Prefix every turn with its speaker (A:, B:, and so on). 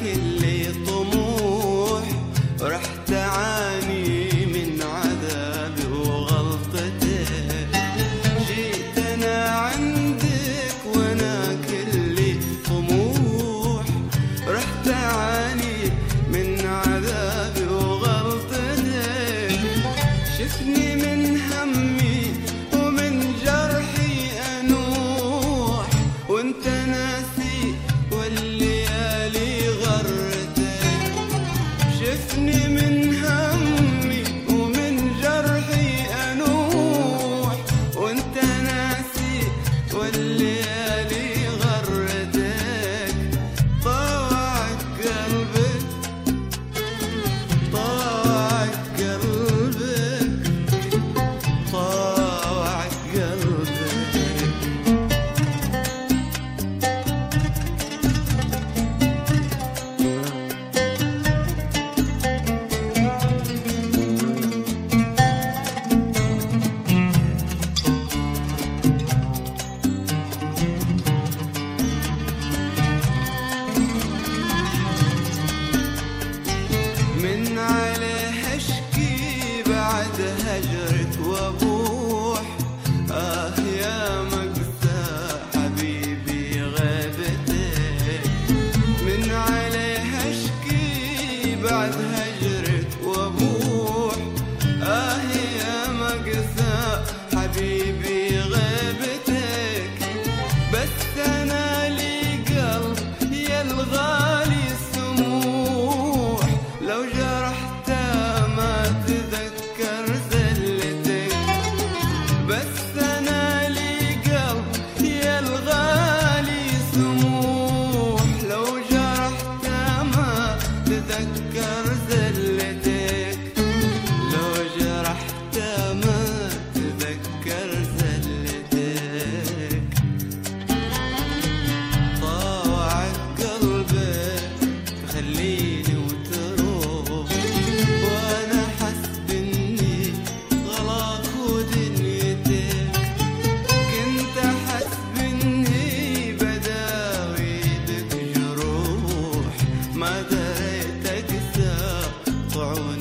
A: كل طموح، رح تعاني من عذابي وغلطتك. جيت أنا عندك وأنا كل طموح، رح تعاني من عذابي وغلطتك. شفني من همي ومن جرحي أنوح، وانت ناسي والليالي غرتك. شفني من همي ومن جرحي أنوح، وانت ناسي والليالي غرتك. طاوعك قلبك، طاوعك قلبك، طاوعك قلبك. من عليه اشكي بعد هجرك وابوح، يا مقسى حبيبي غيبتك. من عليه اشكي بعد هجرك وابوح، يا مقسى حبيبي غيبتك. بس انا لي قلب يا الغالي سموح، لو جرحت ما تذكر زلتك. بس أنا لي قلب يا الغالي سموح، لو جرحت ما تذكر زلتك. لو جرحت ما تذكر زلتك. طاوعك قلبك تخليني وتروح، وانا حسب اني غلاك ودنيتك. كنت حسب اني بداوي بك جروح، ما دريت اقسى طعونك